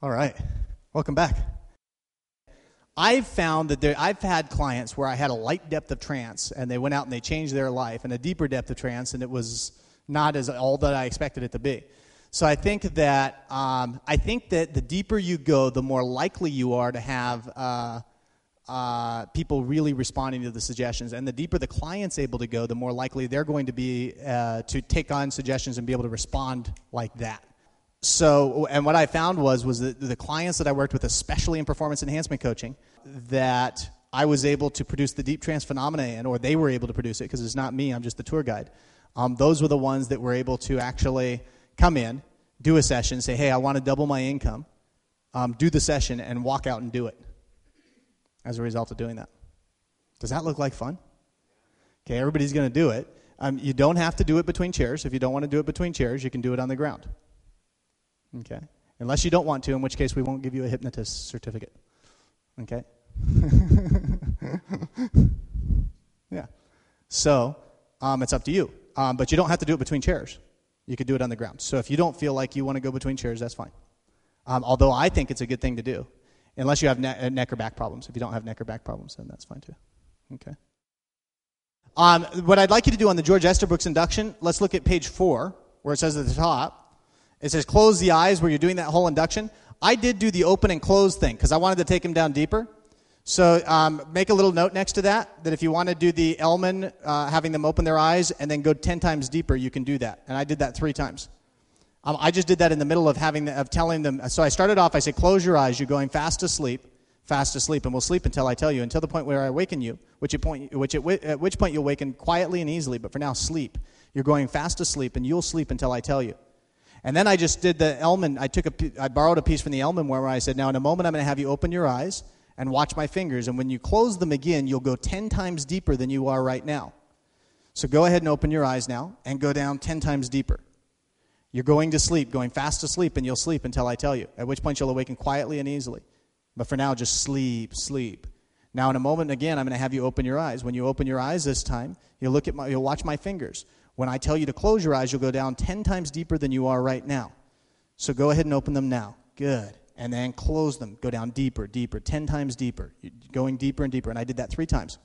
All right. Welcome back. I've found that I've had clients where I had a light depth of trance, and they went out and they changed their life, and a deeper depth of trance, and it was not as all that I expected it to be. So I think that the deeper you go, the more likely you are to have people really responding to the suggestions, and the deeper the client's able to go, the more likely they're going to be to take on suggestions and be able to respond like that. So, and what I found was that the clients that I worked with, especially in performance enhancement coaching, that I was able to produce the deep trance phenomena, or they were able to produce it, because it's not me, I'm just the tour guide. Those were the ones that were able to actually come in, do a session, say, hey, I want to double my income, do the session, and walk out and do it as a result of doing that. Does that look like fun? Okay, everybody's going to do it. You don't have to do it between chairs. If you don't want to do it between chairs, you can do it on the ground. Okay? Unless you don't want to, in which case we won't give you a hypnotist certificate. Okay? Yeah. So, it's up to you. But you don't have to do it between chairs. You could do it on the ground. So if you don't feel like you want to go between chairs, that's fine. Although I think it's a good thing to do. Unless you have neck or back problems. If you don't have neck or back problems, then that's fine too. Okay. What I'd like you to do on the George Esterbrook's induction, let's look at page 4, where it says at the top, it says close the eyes where you're doing that whole induction. I did do the open and close thing because I wanted to take him down deeper. So make a little note next to that if you want to do the Elman, having them open their eyes and then go 10 times deeper, you can do that. And I did that 3 times. I just did that in the middle of telling them. So I started off, I said, close your eyes. You're going fast asleep, and we'll sleep until I tell you, until the point where I awaken you, at which point you'll awaken quietly and easily, but for now, sleep. You're going fast asleep, and you'll sleep until I tell you. And then I just did the Elman. I borrowed a piece from the Elman where I said, now in a moment I'm going to have you open your eyes and watch my fingers, and when you close them again, you'll go 10 times deeper than you are right now. So go ahead and open your eyes now and go down 10 times deeper. You're going to sleep, going fast asleep, and you'll sleep until I tell you, at which point you'll awaken quietly and easily. But for now, just sleep, sleep. Now in a moment again, I'm going to have you open your eyes. When you open your eyes this time, you'll watch my fingers. When I tell you to close your eyes, you'll go down 10 times deeper than you are right now. So go ahead and open them now. Good. And then close them. Go down deeper, deeper, 10 times deeper. You're going deeper and deeper. And I did that 3 times.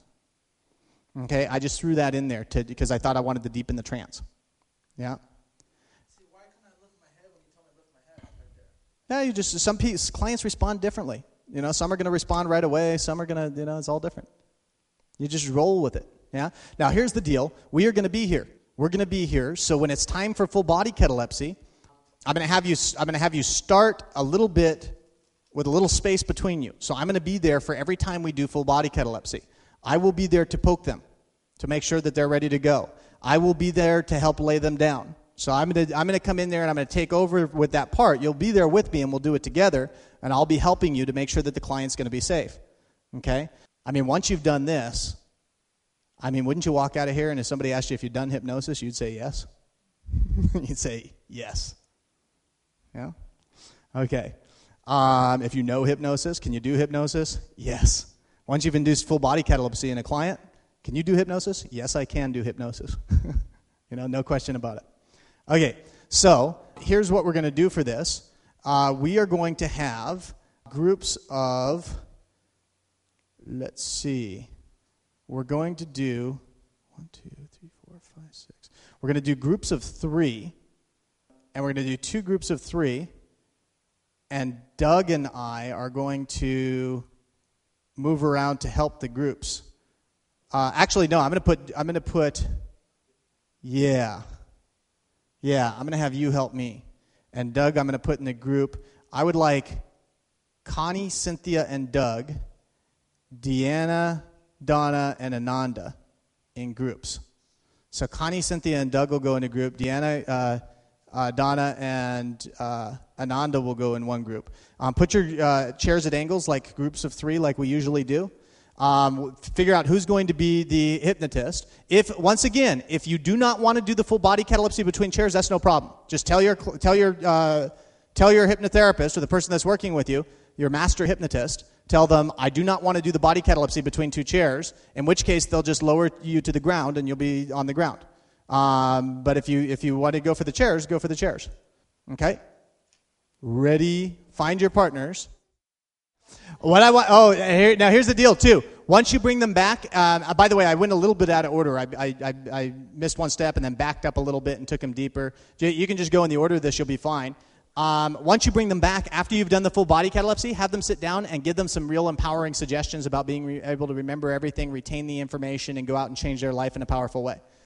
Okay? I just threw that in there because I thought I wanted to deepen the trance. Yeah? See, why couldn't I lift my head when you told me to lift my head right there? Yeah, some clients respond differently. Some are going to respond right away. Some are going to, it's all different. You just roll with it. Yeah? Now, here's the deal. We are going to be here. We're going to be here. So when it's time for full body catalepsy, I'm going to have you start a little bit with a little space between you. So I'm going to be there for every time we do full body catalepsy. I will be there to poke them, to make sure that they're ready to go. I will be there to help lay them down. So I'm going to come in there and I'm going to take over with that part. You'll be there with me and we'll do it together, and I'll be helping you to make sure that the client's going to be safe. Okay? Once you've done this, wouldn't you walk out of here and if somebody asked you if you'd done hypnosis, you'd say yes? You'd say yes. Yeah? Okay. If you know hypnosis, can you do hypnosis? Yes. Once you've induced full body catalepsy in a client, can you do hypnosis? Yes, I can do hypnosis. No question about it. Okay, so here's what we're going to do for this. We are going to have groups of, let's see, we're going to do 1, 2, 3, 4, 5, 6. We're going to do groups of 3, and we're going to do 2 groups of 3, and Doug and I are going to move around to help the groups. Actually, no, I'm going to put, I'm going to have you help me. And Doug, I'm going to put in the group. I would like Connie, Cynthia, and Doug, Deanna, Donna, and Ananda in groups. So Connie, Cynthia, and Doug will go in a group. Deanna, Donna, and Ananda will go in one group. Put your chairs at angles like groups of 3 like we usually do. Figure out who's going to be the hypnotist. Once again, if you do not want to do the full body catalepsy between chairs, that's no problem. Just tell your hypnotherapist or the person that's working with you, your master hypnotist, tell them, I do not want to do the body catalepsy between 2 chairs, in which case they'll just lower you to the ground and you'll be on the ground. But if you want to go for the chairs, go for the chairs. Okay? Ready find your partners. What I want. Now here's the deal too. Once you bring them back, by the way, I went a little bit out of order. I missed one step and then backed up a little bit and took them deeper. You can just go in the order of this; you'll be fine. Once you bring them back, after you've done the full body catalepsy, have them sit down and give them some real empowering suggestions about being able to remember everything, retain the information, and go out and change their life in a powerful way.